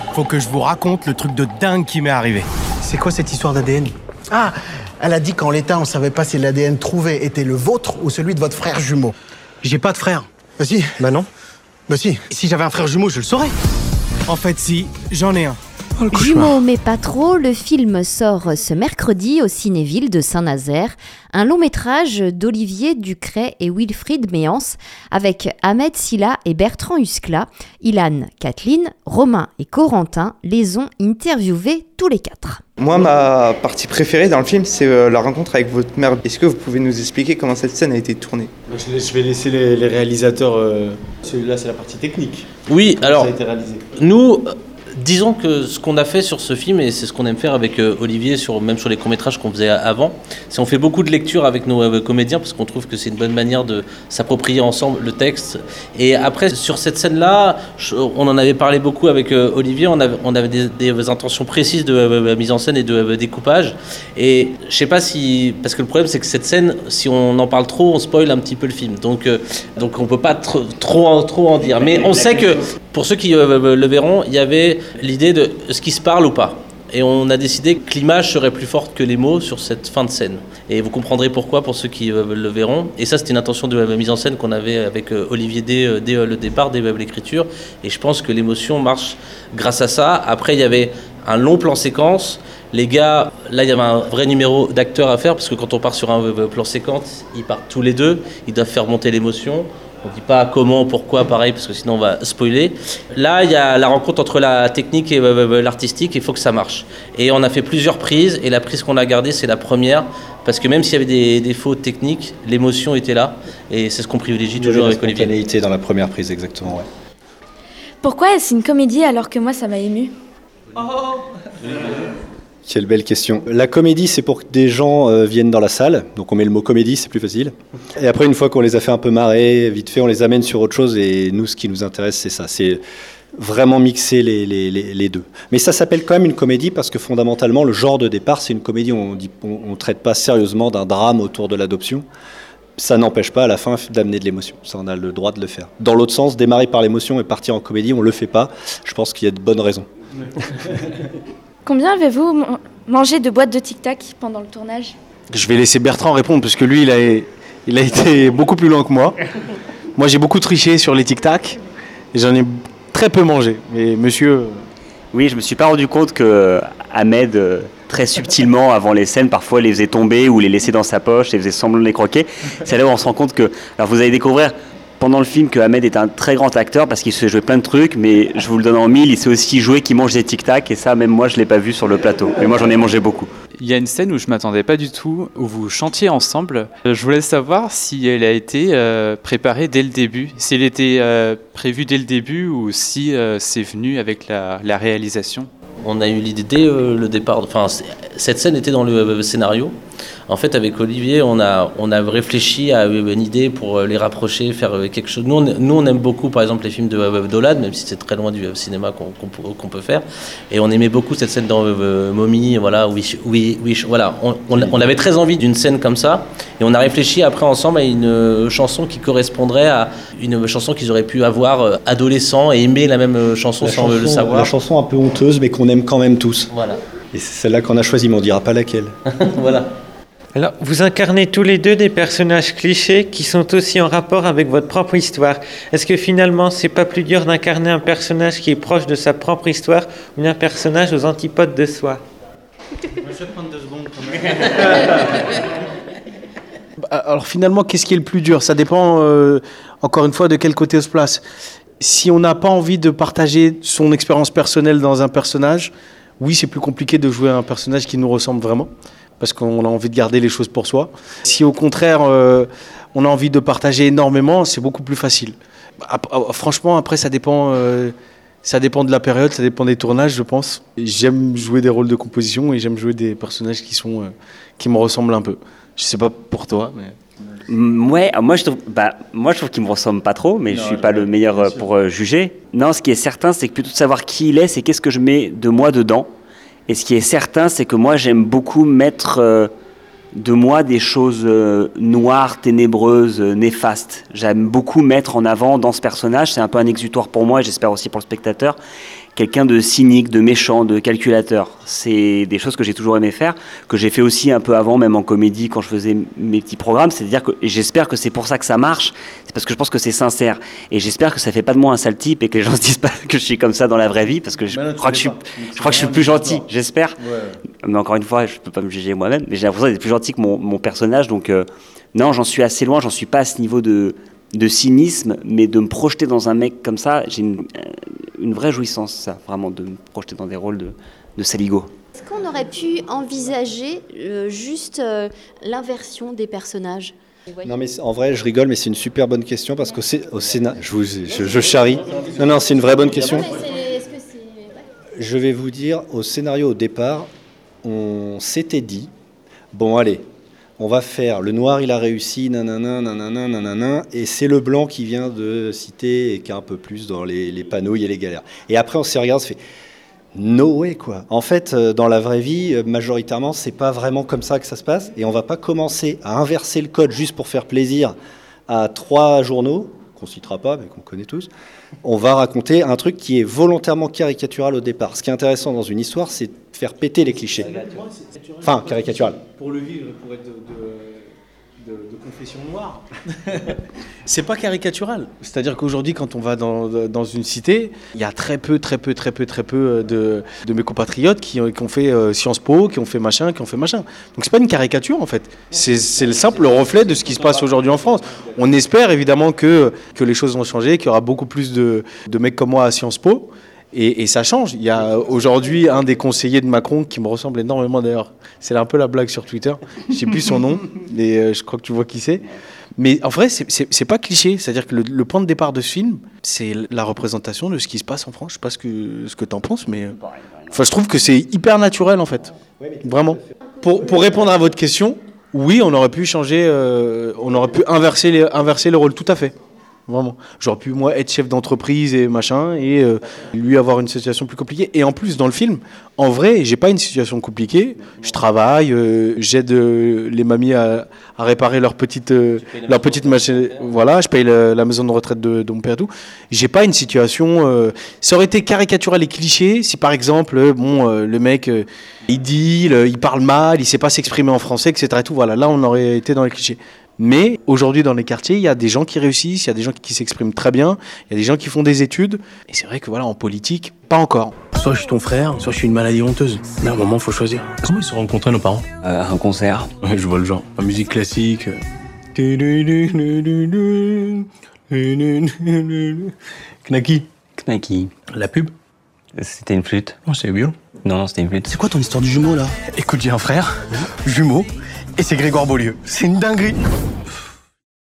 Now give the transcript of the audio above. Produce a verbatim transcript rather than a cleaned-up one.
faut que je vous raconte le truc de dingue qui m'est arrivé. C'est quoi cette histoire d'A D N ? Ah, elle a dit qu'en l'état, on savait pas si l'A D N trouvé était le vôtre ou celui de votre frère jumeau. J'ai pas de frère. Bah si. Bah non. Bah si. Si j'avais un frère jumeau, je le saurais. En fait, si, j'en ai un. Oh, Jumeaux mais pas trop, le film sort ce mercredi au Cinéville de Saint-Nazaire, un long métrage d'Olivier Ducret et Wilfried Méance avec Ahmed Silla et Bertrand Huskla. Ilan, Kathleen, Romain et Corentin les ont interviewés tous les quatre. Moi, ma partie préférée dans le film, c'est euh, la rencontre avec votre mère. Est-ce que vous pouvez nous expliquer comment cette scène a été tournée ? Je vais laisser les, les réalisateurs... Euh... Celui-là, c'est la partie technique. Oui, alors, ça a été réalisé. Nous... Disons que ce qu'on a fait sur ce film, et c'est ce qu'on aime faire avec euh, Olivier, sur, même sur les courts-métrages qu'on faisait avant, c'est qu'on fait beaucoup de lectures avec nos euh, comédiens, parce qu'on trouve que c'est une bonne manière de s'approprier ensemble le texte. Et après, sur cette scène-là, je, on en avait parlé beaucoup avec euh, Olivier, on avait, on avait des, des intentions précises de euh, mise en scène et de euh, découpage. Et je sais pas si... Parce que le problème, c'est que cette scène, si on en parle trop, on spoil un petit peu le film. Donc, euh, donc on peut pas tr- trop, trop en dire. Mais on sait que, pour ceux qui euh, le verront, il y avait l'idée de ce qui se parle ou pas. Et on a décidé que l'image serait plus forte que les mots sur cette fin de scène. Et vous comprendrez pourquoi pour ceux qui euh, le verront. Et ça, c'était une intention de la mise en scène qu'on avait avec euh, Olivier dès, euh, dès euh, le départ, dès euh, l'écriture. Et je pense que l'émotion marche grâce à ça. Après, il y avait un long plan séquence. Les gars, là, il y avait un vrai numéro d'acteurs à faire, parce que quand on part sur un euh, plan séquence, ils partent tous les deux. Ils doivent faire monter l'émotion. On ne dit pas comment, pourquoi, pareil, parce que sinon on va spoiler. Là, il y a la rencontre entre la technique et euh, l'artistique, il faut que ça marche. Et on a fait plusieurs prises, et la prise qu'on a gardée, c'est la première, parce que même s'il y avait des défauts techniques, l'émotion était là, et c'est ce qu'on privilégie toujours avec Olivier. Il y avait la spontanéité dans la première prise, exactement, ouais. Pourquoi est-ce une comédie alors que moi, ça m'a ému ? Oh. Quelle belle question. La comédie, c'est pour que des gens euh, viennent dans la salle. Donc on met le mot comédie, c'est plus facile. Et après, une fois qu'on les a fait un peu marrer, vite fait, on les amène sur autre chose. Et nous, ce qui nous intéresse, c'est ça. C'est vraiment mixer les, les, les, les deux. Mais ça s'appelle quand même une comédie parce que fondamentalement, le genre de départ, c'est une comédie. On ne traite pas sérieusement d'un drame autour de l'adoption. Ça n'empêche pas à la fin d'amener de l'émotion. Ça, on a le droit de le faire. Dans l'autre sens, démarrer par l'émotion et partir en comédie, on ne le fait pas. Je pense qu'il y a de bonnes raisons. Combien avez-vous mangé de boîtes de Tic Tac pendant le tournage ? Je vais laisser Bertrand répondre, parce que lui, il a, il a été beaucoup plus loin que moi. Moi, j'ai beaucoup triché sur les Tic Tac, et j'en ai très peu mangé. Mais monsieur... Oui, je me suis pas rendu compte que Ahmed, très subtilement, avant les scènes, parfois les faisait tomber ou les laissait dans sa poche et faisait semblant de les croquer. C'est là où on se rend compte que... Alors, vous allez découvrir... pendant le film que Ahmed est un très grand acteur parce qu'il sait jouer plein de trucs, mais je vous le donne en mille, il sait aussi jouer qu'il mange des tic-tac, et ça, même moi, je ne l'ai pas vu sur le plateau. Mais moi, j'en ai mangé beaucoup. Il y a une scène où je ne m'attendais pas du tout, où vous chantiez ensemble. Je voulais savoir si elle a été euh, préparée dès le début, si elle était euh, prévue dès le début ou si euh, c'est venu avec la, la réalisation. On a eu l'idée dès euh, le départ, enfin, cette scène était dans le euh, scénario. En fait, avec Olivier, on a, on a réfléchi à une idée pour les rapprocher, faire quelque chose. Nous, on, nous, on aime beaucoup, par exemple, les films de euh, Dolan, même si c'est très loin du euh, cinéma qu'on, qu'on, qu'on peut faire. Et on aimait beaucoup cette scène dans euh, Mommy, voilà, Wish, Wish, Wish, voilà. On, on, on avait très envie d'une scène comme ça. Et on a réfléchi après ensemble à une euh, chanson qui correspondrait à une chanson qu'ils auraient pu avoir euh, adolescents et aimer la même euh, chanson la sans chanson, le savoir. La chanson un peu honteuse, mais qu'on aime quand même tous. Voilà. Et c'est celle-là qu'on a choisie, mais on ne dira pas laquelle. Voilà. Alors, vous incarnez tous les deux des personnages clichés qui sont aussi en rapport avec votre propre histoire. Est-ce que finalement, c'est pas plus dur d'incarner un personnage qui est proche de sa propre histoire ou un personnage aux antipodes de soi ? Je vais prendre deux secondes quand même. Alors finalement, qu'est-ce qui est le plus dur ? Ça dépend, euh, encore une fois, de quel côté on se place. Si on n'a pas envie de partager son expérience personnelle dans un personnage, oui, c'est plus compliqué de jouer un personnage qui nous ressemble vraiment, parce qu'on a envie de garder les choses pour soi. Si au contraire, euh, on a envie de partager énormément, c'est beaucoup plus facile. Franchement, après, ça dépend, euh, ça dépend de la période, ça dépend des tournages, je pense. J'aime jouer des rôles de composition et j'aime jouer des personnages qui, sont, euh, qui me ressemblent un peu. Je sais pas pour toi, mais... Ouais, moi je trouve, bah, moi je trouve qu'il me ressemble pas trop, mais non, je suis pas le meilleur euh, pour euh, juger. Non, ce qui est certain, c'est que plutôt de savoir qui il est, c'est qu'est-ce que je mets de moi dedans. Et ce qui est certain, c'est que moi j'aime beaucoup mettre euh, de moi des choses euh, noires, ténébreuses, euh, néfastes. J'aime beaucoup mettre en avant dans ce personnage. C'est un peu un exutoire pour moi et j'espère aussi pour le spectateur. quelqu'un de cynique, de méchant, de calculateur. C'est des choses que j'ai toujours aimé faire, que j'ai fait aussi un peu avant, même en comédie, quand je faisais mes petits programmes. C'est-à-dire que et j'espère que c'est pour ça que ça marche, c'est parce que je pense que c'est sincère. Et j'espère que ça fait pas de moi un sale type et que les gens se disent pas que je suis comme ça dans la vraie vie, parce que je, non, crois, que je, suis, pas. je crois que je suis plus gentil, j'espère. Ouais. Mais encore une fois, je peux pas me juger moi-même, mais j'ai l'impression d'être plus gentil que mon, mon personnage, donc euh, non, j'en suis assez loin, j'en suis pas à ce niveau de, de cynisme, mais de me projeter dans un mec comme ça, j'ai une, une vraie jouissance, ça, vraiment, de me projeter dans des rôles de, de saligo. Est-ce qu'on aurait pu envisager euh, juste euh, l'inversion des personnages ? Non mais en vrai je rigole mais c'est une super bonne question parce qu'au Sé- au Sénat, je, vous, je, je charrie. Non non c'est une vraie bonne question. Non, mais c'est- est-ce que c'est- ouais. Je vais vous dire, au scénario au départ, on s'était dit, bon allez, on va faire le noir il a réussi, nanana, nanana, nanana, et c'est le blanc qui vient de citer et qui est un peu plus dans les, les panouilles et les galères. Et après on s'est regardé, on s'est fait, no way quoi. En fait, euh, dans la vraie vie, euh, majoritairement, c'est pas vraiment comme ça que ça se passe, et on va pas commencer à inverser le code juste pour faire plaisir à trois journaux, qu'on citera pas, mais qu'on connaît tous. On va raconter un truc qui est volontairement caricatural au départ. Ce qui est intéressant dans une histoire, c'est de faire péter les clichés. Enfin, caricatural. Pour le vivre, pour être de, de, de, de confession noire. C'est pas caricatural. C'est-à-dire qu'aujourd'hui, quand on va dans, dans une cité, il y a très peu, très peu, très peu, très peu de, de mes compatriotes qui, ont- qui ont fait euh, Sciences Po, qui ont fait machin, qui ont fait machin. Donc c'est pas une caricature en fait. C'est, c'est le simple reflet de ce qui se passe aujourd'hui en France. On espère évidemment que, que les choses vont changer, qu'il y aura beaucoup plus de, de mecs comme moi à Sciences Po. Et, et ça change. Il y a aujourd'hui un des conseillers de Macron qui me ressemble énormément d'ailleurs. C'est un peu la blague sur Twitter. Je sais plus son nom, mais euh, je crois que tu vois qui c'est. Mais en vrai, c'est, c'est, c'est pas cliché. C'est-à-dire que le, le point de départ de ce film, c'est la représentation de ce qui se passe en France. Je sais pas ce que, ce que t'en penses, mais euh, enfin, je trouve que c'est hyper naturel en fait. Vraiment. Pour, pour répondre à votre question, oui, on aurait pu changer, euh, on aurait pu inverser les, inverser le rôle, tout à fait. Vraiment. J'aurais pu, moi, être chef d'entreprise et machin, et euh, lui avoir une situation plus compliquée. Et en plus, dans le film, en vrai, j'ai pas une situation compliquée. Je travaille, euh, j'aide euh, les mamies à, à réparer leur petite, euh, leur petite machine. Voilà, je paye le- la maison de retraite de, de mon père et tout. J'ai pas une situation. euh, Ça aurait été caricatural et cliché si, par exemple, euh, bon, euh, le mec, euh, il dit, il, il parle mal, il sait pas s'exprimer en français, et cetera. Et tout. Voilà, là, on aurait été dans les clichés. Mais aujourd'hui, dans les quartiers, il y a des gens qui réussissent, il y a des gens qui s'expriment très bien, il y a des gens qui font des études. Et c'est vrai que voilà, en politique, pas encore. Soit je suis ton frère, soit je suis une maladie honteuse. Mais à un moment, faut choisir. Comment ils se sont rencontrés, nos parents? Euh, un concert. Ouais, je vois le genre. La musique classique. Knacky. Knacky. La pub? C'était une flûte. Non, c'est le violon. Non, non, c'était une flûte. C'est quoi ton histoire du jumeau, là? Écoute, j'ai un frère, jumeau, et c'est Grégoire Beaulieu. C'est une dinguerie.